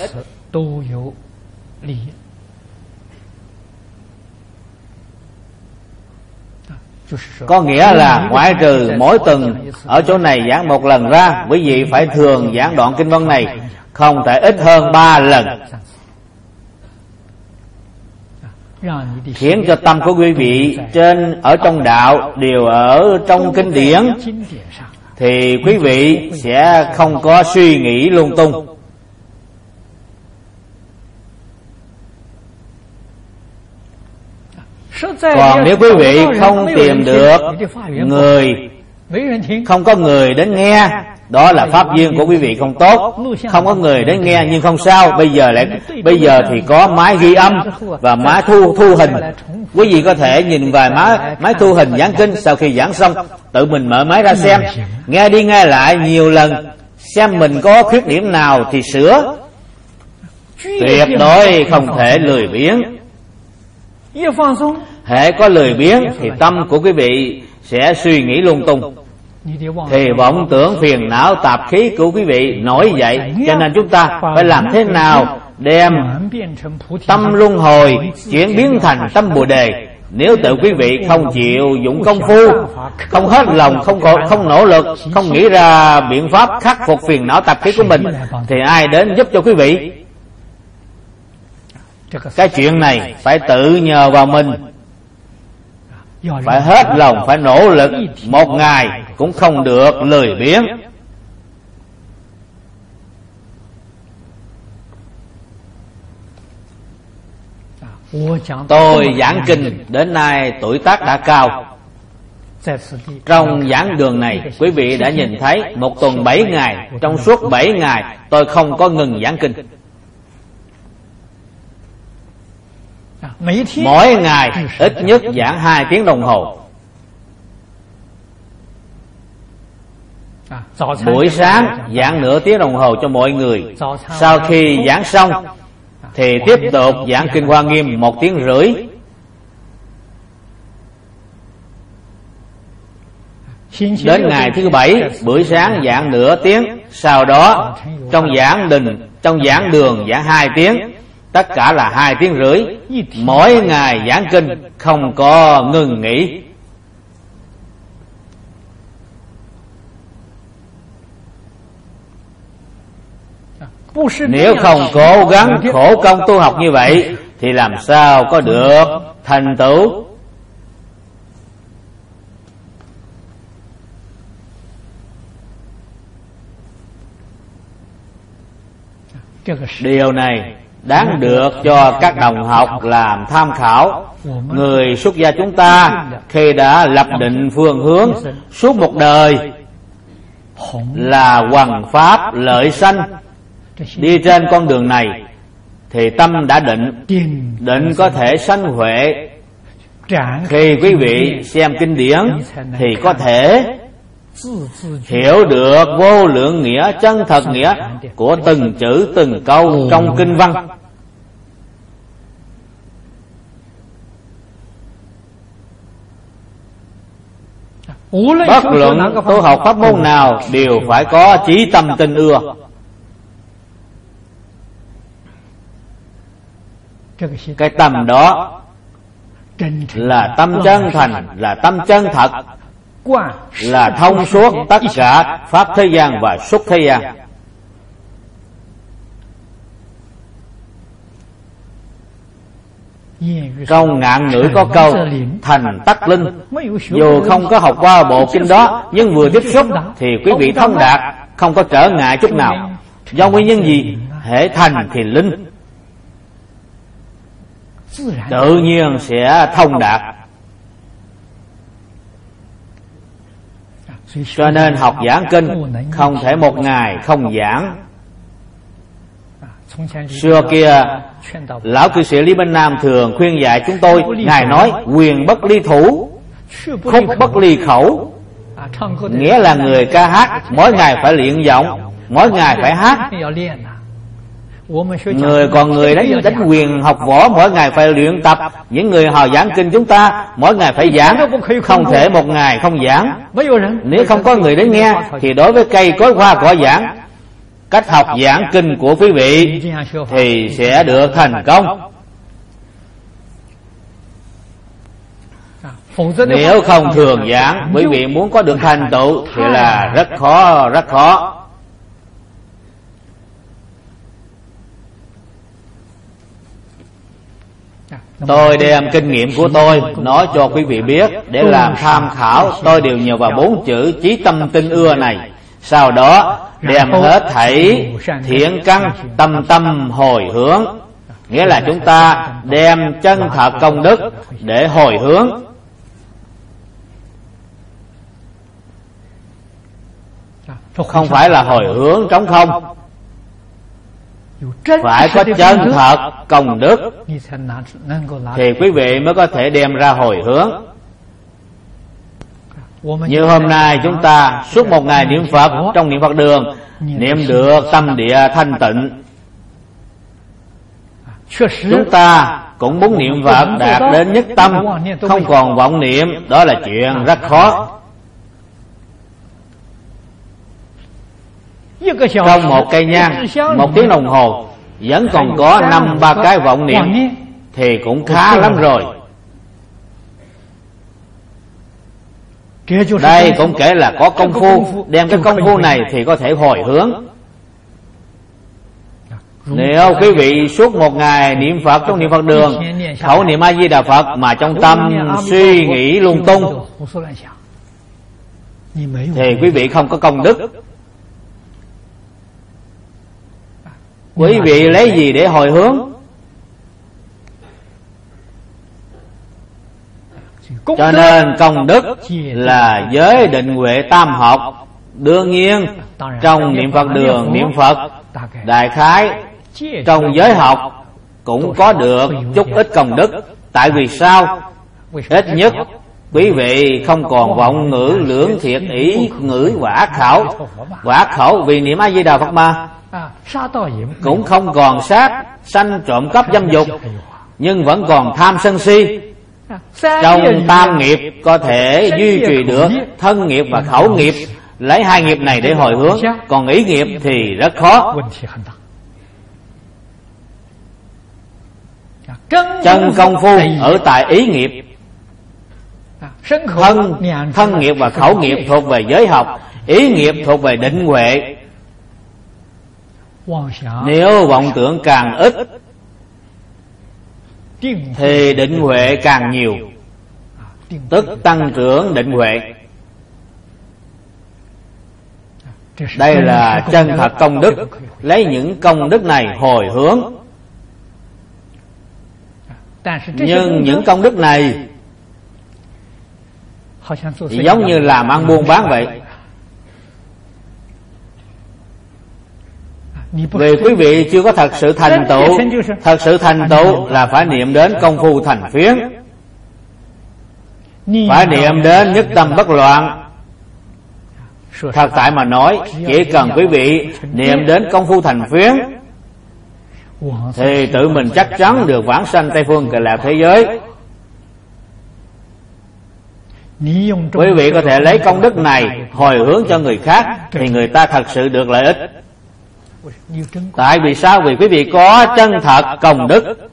Có nghĩa là ngoại trừ mỗi tuần ở chỗ này giảng một lần ra, quý vị phải thường giảng đoạn kinh văn này, không thể ít hơn ba lần, khiến cho tâm của quý vị trên ở trong đạo đều ở trong kinh điển, thì quý vị sẽ không có suy nghĩ lung tung. Còn nếu quý vị không tìm được người, không có người đến nghe, đó là pháp duyên của quý vị không tốt. Không có người đến nghe nhưng không sao, bây giờ lại bây giờ thì có máy ghi âm và máy thu thu hình. Quý vị có thể nhìn vài máy máy thu hình giảng kinh, sau khi giảng xong tự mình mở máy ra xem, nghe đi nghe lại nhiều lần, xem mình có khuyết điểm nào thì sửa. Tuyệt đối không thể lười biếng. Hễ có lười biếng thì tâm của quý vị sẽ suy nghĩ lung tung, thì vọng tưởng phiền não tạp khí của quý vị nổi dậy. Cho nên chúng ta phải làm thế nào đem tâm luân hồi chuyển biến thành tâm Bồ Đề. Nếu tự quý vị không chịu dụng công phu, không hết lòng, không có, không nỗ lực, không nghĩ ra biện pháp khắc phục phiền não tạp khí của mình, thì ai đến giúp cho quý vị? Cái chuyện này phải tự nhờ vào mình, phải hết lòng, phải nỗ lực, một ngày cũng không được lười biếng. Tôi giảng kinh đến nay tuổi tác đã cao, Trong giảng đường này, quý vị đã nhìn thấy một tuần bảy ngày, trong suốt bảy ngày tôi không có ngừng giảng kinh. Mỗi ngày ít nhất giảng hai tiếng đồng hồ. Buổi sáng giảng nửa tiếng đồng hồ cho mọi người. Sau khi giảng xong thì tiếp tục giảng kinh Hoa Nghiêm một tiếng rưỡi. Đến ngày thứ bảy, buổi sáng giảng nửa tiếng. Sau đó trong giảng đình, trong giảng đường giảng hai tiếng. Tất cả là hai tiếng rưỡi. Mỗi ngày giảng kinh không có ngừng nghỉ. Nếu không cố gắng khổ công tu học như vậy thì làm sao có được thành tựu. Điều này đáng được cho các đồng học làm tham khảo. Người xuất gia chúng ta khi đã lập định phương hướng suốt một đời là hoằng pháp lợi sanh, đi trên con đường này thì tâm đã định, định có thể sanh huệ. Khi quý vị xem kinh điển thì có thể hiểu được vô lượng nghĩa, chân thật nghĩa của từng chữ từng câu trong kinh văn. Bất luận tu học pháp môn nào đều phải có chí tâm tin ưa. Cái tâm đó là tâm chân thành, là tâm chân thật, là thông suốt tất cả pháp thế gian và xuất thế gian. Trong ngạn ngữ có câu thành tắc linh. Dù không có học qua bộ kinh đó, nhưng vừa tiếp xúc thì quý vị thông đạt, không có trở ngại chút nào. Do nguyên nhân gì? Hễ thành thì linh, tự nhiên sẽ thông đạt. Cho nên học giảng kinh không thể một ngày không giảng. Xưa kia lão cư sĩ Lý Bên Nam thường khuyên dạy chúng tôi. Ngài nói quyền bất ly thủ, khúc bất ly khẩu. Nghĩa là người ca hát mỗi ngày phải luyện giọng, mỗi ngày phải hát. Người còn người đánh, đánh quyền học võ mỗi ngày phải luyện tập. Những người họ giảng kinh chúng ta mỗi ngày phải giảng, không thể một ngày không giảng. Nếu không có người đến nghe thì đối với cây cối hoa cỏ giảng. Cách học giảng kinh của quý vị thì sẽ được thành công. Nếu không thường giảng, quý vị muốn có được thành tựu thì là rất khó, rất khó. Tôi đem kinh nghiệm của tôi nói cho quý vị biết để làm tham khảo. Tôi đều nhờ vào bốn chữ chí tâm tin ưa này. Sau đó đem hết thảy thiện căn tâm tâm hồi hướng. Nghĩa là chúng ta đem chân thật công đức để hồi hướng. Không phải là hồi hướng trống không, phải có chân thật công đức thì quý vị mới có thể đem ra hồi hướng. Như hôm nay chúng ta suốt một ngày niệm Phật trong niệm Phật đường, niệm được tâm địa thanh tịnh. Chúng ta cũng muốn niệm Phật đạt đến nhất tâm, không còn vọng niệm, đó là chuyện rất khó. Trong một cây nhang, một tiếng đồng hồ vẫn còn có năm ba cái vọng niệm thì cũng khá lắm rồi. Đây cũng kể là có công phu. Đem cái công phu này thì có thể hồi hướng. Nếu quý vị suốt một ngày niệm Phật trong niệm Phật đường, khẩu niệm A Di Đà Phật mà trong tâm suy nghĩ lung tung thì quý vị không có công đức. Quý vị lấy gì để hồi hướng? Cho nên công đức là giới định huệ tam học. Đương nhiên trong niệm Phật đường niệm Phật, đại khái trong giới học cũng có được chút ít công đức. Tại vì sao? Ít nhất quý vị không còn vọng ngữ lưỡng thiệt ý ngữ quả khẩu. Quả khẩu vì niệm A Di Đà Phật mà. Cũng không còn sát sanh trộm cắp dâm dục, nhưng vẫn còn tham sân si. Trong tam nghiệp có thể duy trì được thân nghiệp và khẩu nghiệp. Lấy hai nghiệp này để hồi hướng, còn ý nghiệp thì rất khó. Chân công phu ở tại ý nghiệp. Thân, thân nghiệp và khẩu nghiệp thuộc về giới học, ý nghiệp thuộc về định huệ. Nếu vọng tưởng càng ít thì định huệ càng nhiều, tức tăng trưởng định huệ. Đây là chân thật công đức. Lấy những công đức này hồi hướng. Nhưng những công đức này giống như làm ăn buôn bán vậy. Vì quý vị chưa có thật sự thành tựu. Thật sự thành tựu là phải niệm đến công phu thành phiến, phải niệm đến nhất tâm bất loạn. Thật tại mà nói, chỉ cần quý vị niệm đến công phu thành phiến thì tự mình chắc chắn được vãng sanh Tây Phương Cực Lạc thế giới. Quý vị có thể lấy công đức này hồi hướng cho người khác thì người ta thật sự được lợi ích. Tại vì sao? Vì quý vị có chân thật công đức.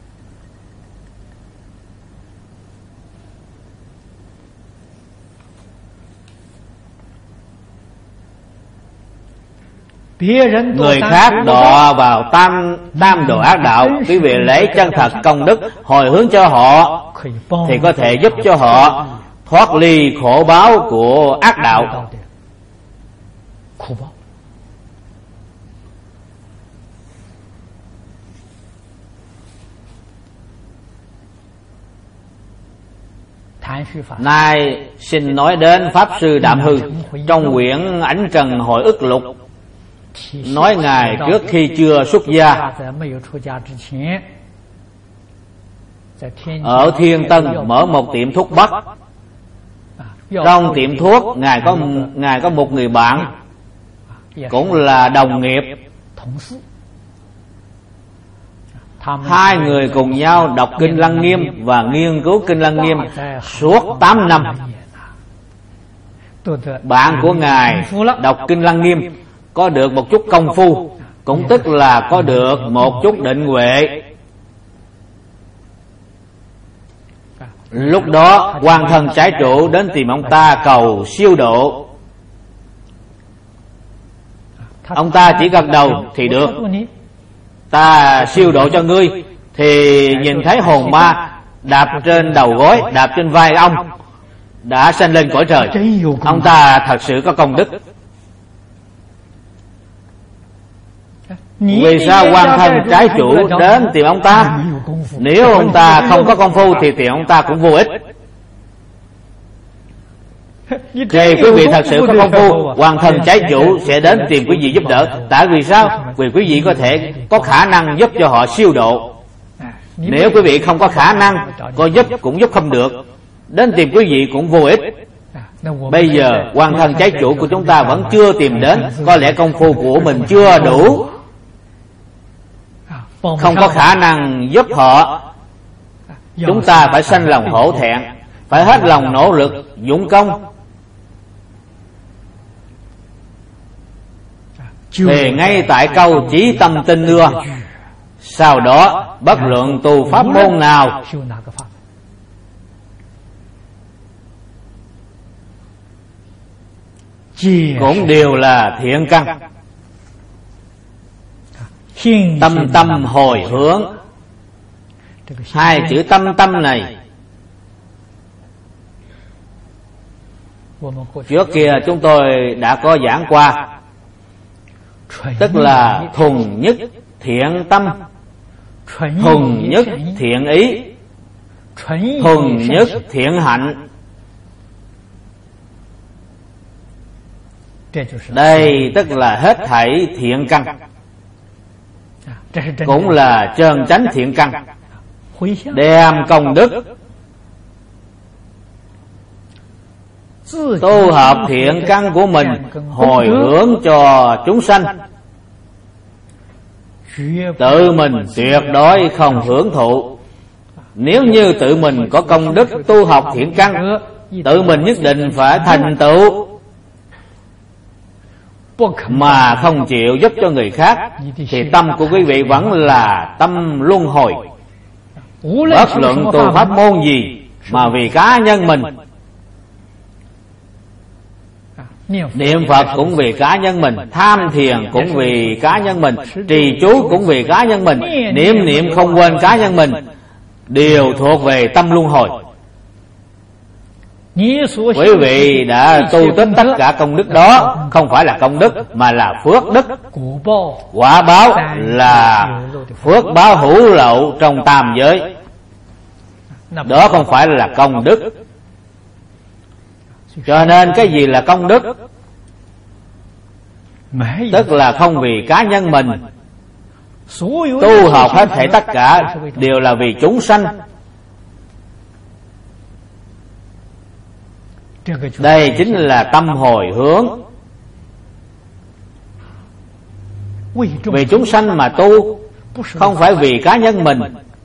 Người khác đọa vào tam tam độ ác đạo, quý vị lấy chân thật công đức hồi hướng cho họ thì có thể giúp cho họ thoát ly khổ báo của ác đạo. Nay xin nói đến Pháp Sư Đạm Hư trong quyển Ảnh Trần Hội Ức Lục, nói ngài trước khi chưa xuất gia ở Thiên Tân mở một tiệm thuốc bắc. Trong tiệm thuốc ngài có ngài có một người bạn cũng là đồng nghiệp. Hai người cùng nhau đọc Kinh Lăng Nghiêm và nghiên cứu Kinh Lăng Nghiêm suốt tám năm. Bạn của ngài đọc Kinh Lăng Nghiêm có được một chút công phu, cũng tức là có được một chút định huệ. Lúc đó quan thân trái chủ đến tìm ông ta cầu siêu độ. Ông ta chỉ gật đầu thì được. Ta siêu độ cho ngươi. Thì nhìn thấy hồn ma đạp trên đầu gối, đạp trên vai ông, đã sanh lên cõi trời. Ông ta thật sự có công đức. Vì sao quan thân trái chủ đến tìm ông ta? Nếu ông ta không có công phu thì tìm ông ta cũng vô ích. Thì quý vị thật sự có công phu, quan thân trái chủ sẽ đến tìm quý vị giúp đỡ. Tại vì sao? Vì quý vị có thể có khả năng giúp cho họ siêu độ. Nếu quý vị không có khả năng, có giúp cũng giúp không được, đến tìm quý vị cũng vô ích. Bây giờ quan thân trái chủ của chúng ta vẫn chưa tìm đến, có lẽ công phu của mình chưa đủ, không có khả năng giúp họ. Chúng ta phải sanh lòng hổ thẹn, phải hết lòng nỗ lực dũng công, thì ngay tại câu chí tâm tin ưa, sau đó bất luận tu pháp môn nào cũng đều là thiện căn. Tâm tâm hồi hướng. Hai chữ tâm tâm này trước kia chúng tôi đã có giảng qua, tức là thuần nhất thiện tâm, thuần nhất thiện ý, thuần nhất thiện hạnh. Đây tức là hết thảy thiện căn, cũng là chân chánh thiện căn, đem công đức tu hợp thiện căn của mình hồi hướng cho chúng sanh. Tự mình tuyệt đối không hưởng thụ. Nếu như tự mình có công đức tu học thiện căn, tự mình nhất định phải thành tựu, mà không chịu giúp cho người khác, thì tâm của quý vị vẫn là tâm luân hồi. Bất luận tu pháp môn gì mà vì cá nhân mình, niệm Phật cũng vì cá nhân mình, tham thiền cũng vì cá nhân mình, trì chú cũng vì cá nhân mình, niệm niệm không quên cá nhân mình, đều thuộc về tâm luân hồi. Quý vị đã tu tích tất cả công đức đó, không phải là công đức mà là phước đức. Quả báo là phước báo hữu lậu trong tam giới, đó không phải là công đức. Cho nên cái gì là công đức? Tức là không vì cá nhân mình. Tu học hết thảy tất cả đều là vì chúng sanh. Đây chính là tâm hồi hướng, vì chúng sanh mà tu, không phải vì cá nhân mình.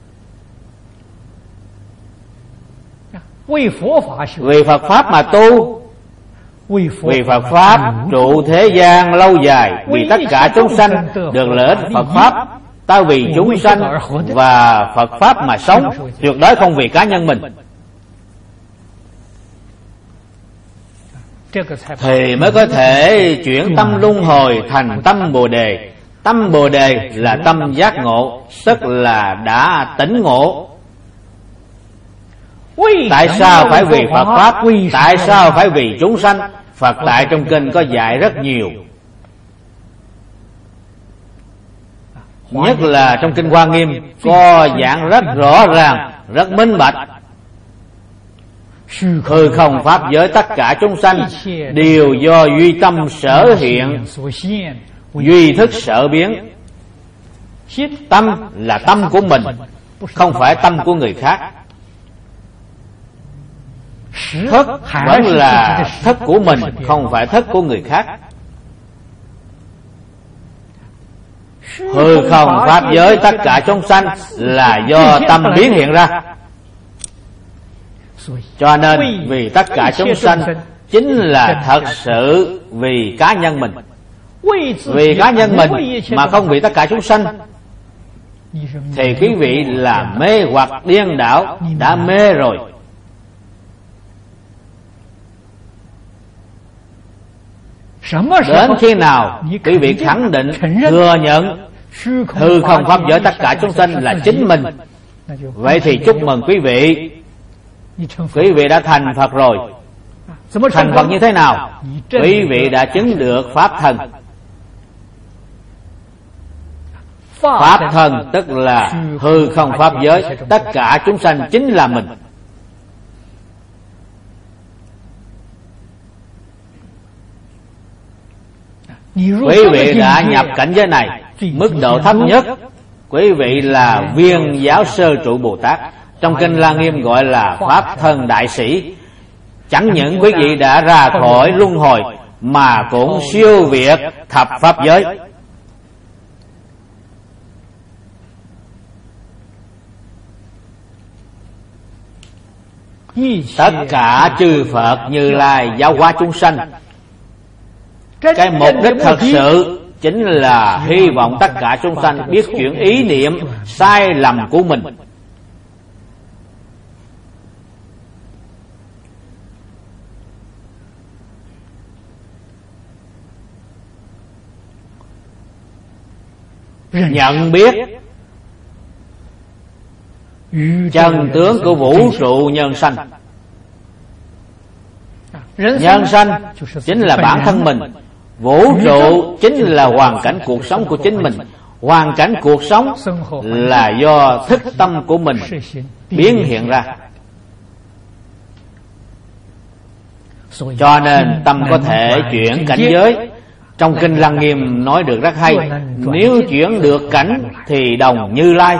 Vì Phật Pháp mà tu, vì Phật Pháp trụ thế gian lâu dài, vì tất cả chúng sanh được lợi ích Phật Pháp. Ta vì chúng sanh và Phật Pháp mà sống, tuyệt đối không vì cá nhân mình, thì mới có thể chuyển tâm luân hồi thành tâm Bồ Đề. Tâm Bồ Đề là tâm giác ngộ, tức là đã tỉnh ngộ. Tại sao phải vì Phật Pháp? Tại sao phải vì chúng sanh? Phật tại trong kinh có dạy rất nhiều, nhất là trong kinh Hoa Nghiêm có giảng rất rõ ràng, rất minh bạch. Hư không pháp giới tất cả chúng sanh đều do duy tâm sở hiện, duy thức sở biến. Tâm là tâm của mình, không phải tâm của người khác. Thức vẫn là thức của mình, không phải thức của người khác. Hư không pháp giới tất cả chúng sanh là do tâm biến hiện ra. Cho nên vì tất cả chúng sanh chính là thật sự vì cá nhân mình. Vì cá nhân mình mà không vì tất cả chúng sanh, thì quý vị là mê hoặc điên đảo, đã mê rồi. Đến khi nào quý vị khẳng định, thừa nhận hư không pháp giới tất cả chúng sanh là chính mình, vậy thì chúc mừng quý vị, quý vị đã thành Phật rồi. Thành Phật như thế nào? Quý vị đã chứng được Pháp thân. Pháp thân tức là hư không pháp giới tất cả chúng sanh chính là mình. Quý vị đã nhập cảnh giới này, mức độ thấp nhất, quý vị là Viên Giáo Sơ Trụ Bồ Tát. Trong kinh La Nghiêm gọi là Pháp Thân Đại Sĩ. Chẳng những quý vị đã ra khỏi luân hồi, mà cũng siêu việt thập pháp giới. Tất cả chư Phật Như Lai giáo hóa chúng sanh, cái mục đích thật sự chính là hy vọng tất cả chúng sanh biết chuyển ý niệm sai lầm của mình. Nhận biết chân tướng của vũ trụ nhân sanh. Nhân sanh chính là bản thân mình, vũ trụ chính là hoàn cảnh cuộc sống của chính mình. Hoàn cảnh cuộc sống là do thức tâm của mình biến hiện ra. Cho nên tâm có thể chuyển cảnh giới. Trong Kinh Lăng Nghiêm nói được rất hay: nếu chuyển được cảnh thì đồng Như Lai.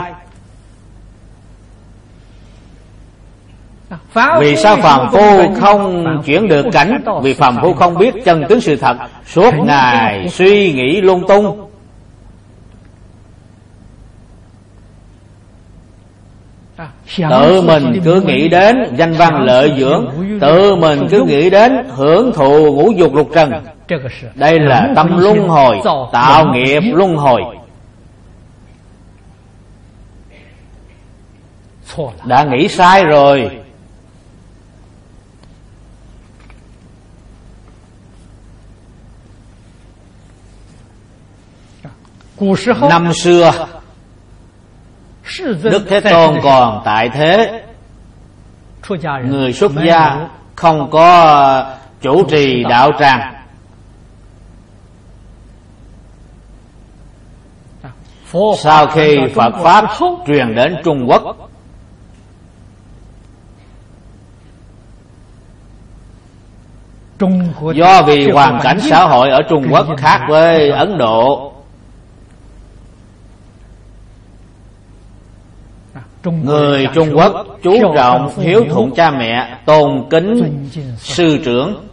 Vì sao phàm phu không chuyển được cảnh? Vì phàm phu không biết chân tướng sự thật, suốt ngày suy nghĩ lung tung. Tự mình cứ nghĩ đến danh văn lợi dưỡng, tự mình cứ nghĩ đến hưởng thụ ngũ dục lục trần. Đây là tâm luân hồi, tạo nghiệp luân hồi. Đã nghĩ sai rồi. Năm xưa Đức Thế Tôn còn tại thế, người xuất gia không có chủ trì đạo tràng. Sau khi Phật Pháp truyền đến Trung Quốc, do vì hoàn cảnh xã hội ở Trung Quốc khác với Ấn Độ, người Trung Quốc chú trọng hiếu thuận cha mẹ, tôn kính sư trưởng.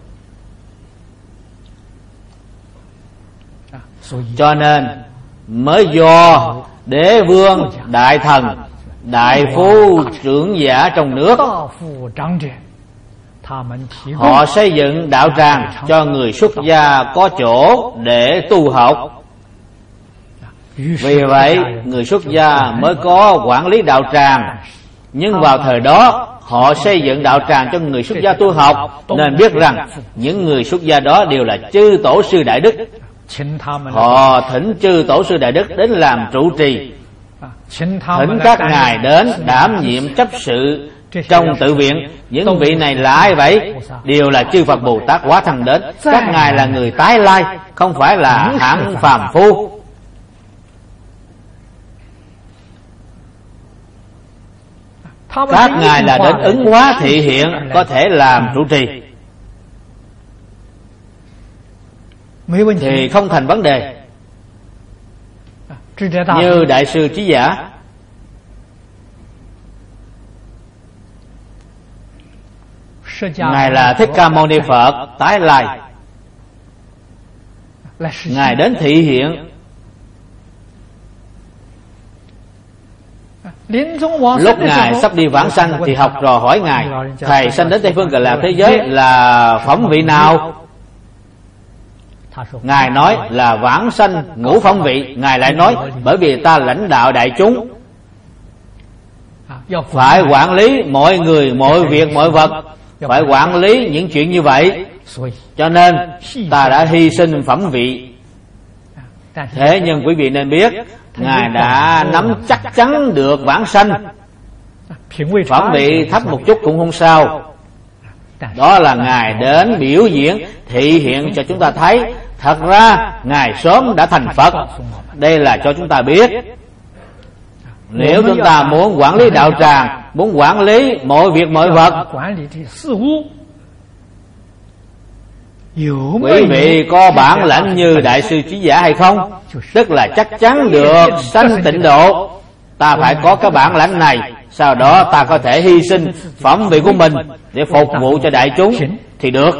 Cho nên mới do đế vương, đại thần, đại phu, trưởng giả trong nước, họ xây dựng đạo tràng cho người xuất gia có chỗ để tu học. Vì vậy người xuất gia mới có quản lý đạo tràng. Nhưng vào thời đó họ xây dựng đạo tràng cho người xuất gia tu học, nên biết rằng những người xuất gia đó đều là chư tổ sư đại đức. Họ thỉnh chư tổ sư đại đức đến làm trụ trì, thỉnh các ngài đến đảm nhiệm chấp sự trong tự viện. Những vị này là ai vậy? Đều là chư Phật Bồ Tát hóa thân đến. Các ngài là người tái lai, không phải là hạng phàm phu. Các ngài là đến ứng hóa thị hiện, có thể làm trụ trì thì không thành vấn đề. Như Đại sư Trí Giả, ngài là Thích Ca Mâu Ni Phật tái lai, ngài đến thị hiện. Lúc ngài sắp đi vãng sanh thì học trò hỏi ngài: thầy sanh đến Tây Phương Cực Lạc thế giới là phẩm vị nào? Ngài nói là vãng sanh ngũ phẩm vị. Ngài lại nói: bởi vì ta lãnh đạo đại chúng, phải quản lý mọi người, mọi việc, mọi vật, phải quản lý những chuyện như vậy, cho nên ta đã hy sinh phẩm vị. Thế nhưng quý vị nên biết, ngài đã nắm chắc chắn được vãng sanh. Phẩm vị thấp một chút cũng không sao. Đó là ngài đến biểu diễn, thị hiện cho chúng ta thấy thật ra ngài sớm đã thành Phật. Đây là cho chúng ta biết, nếu chúng ta muốn quản lý đạo tràng, muốn quản lý mọi việc mọi vật, quý vị có bản lãnh như Đại sư Trí Giả hay không? Tức là chắc chắn được sanh tịnh độ. Ta phải có cái bản lãnh này, sau đó ta có thể hy sinh phẩm vị của mình để phục vụ cho đại chúng thì được.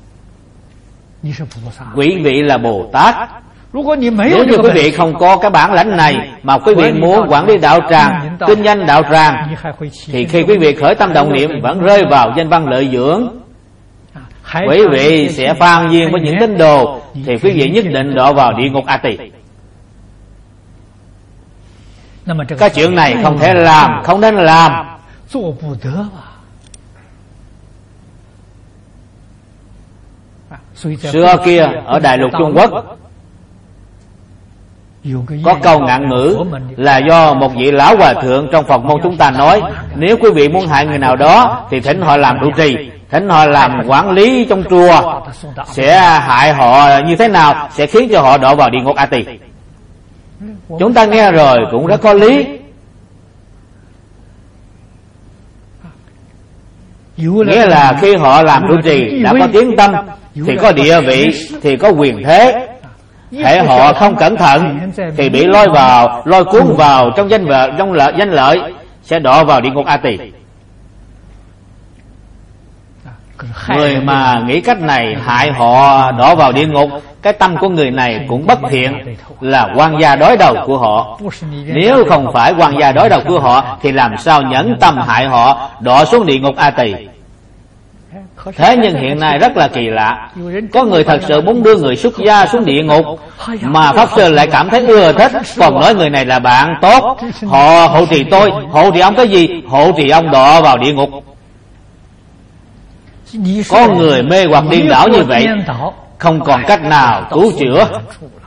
Quý vị là Bồ Tát. Nếu như quý vị không có cái bản lãnh này mà quý vị muốn quản lý đạo tràng, kinh doanh đạo tràng, thì khi quý vị khởi tâm động niệm vẫn rơi vào danh văn lợi dưỡng, quý vị sẽ phan duyên với những tín đồ, thì quý vị nhất định đọa vào địa ngục A Tỳ. Cái chuyện này không thể làm, không nên làm. Xưa kia ở Đại lục Trung Quốc có câu ngạn ngữ là do một vị lão hòa thượng trong Phật môn chúng ta nói: nếu quý vị muốn hại người nào đó thì thỉnh họ làm trụ trì, thỉnh họ làm quản lý trong chùa. Sẽ hại họ như thế nào? Sẽ khiến cho họ đọa vào địa ngục A Tỳ. Chúng ta nghe rồi cũng rất có lý. Nghĩa là khi họ làm trụ trì đã có tiếng tâm, thì có địa vị, thì có quyền thế. Hễ họ không cẩn thận thì bị lôi vào, lôi cuốn vào trong danh lợi, trong lợi, danh lợi, sẽ đọa vào địa ngục A Tỳ. Người mà nghĩ cách này hại họ đọa vào địa ngục, cái tâm của người này cũng bất thiện, là quan gia đối đầu của họ. Nếu không phải quan gia đối đầu của họ thì làm sao nhẫn tâm hại họ đọa xuống địa ngục A Tỳ. Thế nhưng hiện nay rất là kỳ lạ, có người thật sự muốn đưa người xuất gia xuống địa ngục, mà Pháp Sư lại cảm thấy ưa thích, còn nói người này là bạn tốt, họ hộ trì tôi. Hộ trì ông cái gì? Hộ trì ông đọa vào địa ngục. Có người mê hoặc điên đảo như vậy, không còn cách nào cứu chữa.